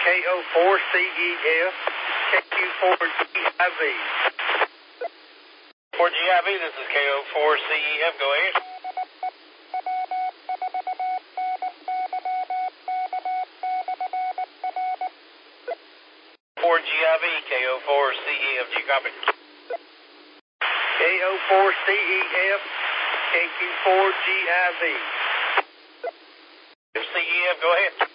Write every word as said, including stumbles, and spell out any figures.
K O four C E F, K Q four G I V. four G I V, this is K O four C E F, go ahead. four G I V, K O four C E F, G copy. K O four C E F, K Q four G I V. C E F, go ahead.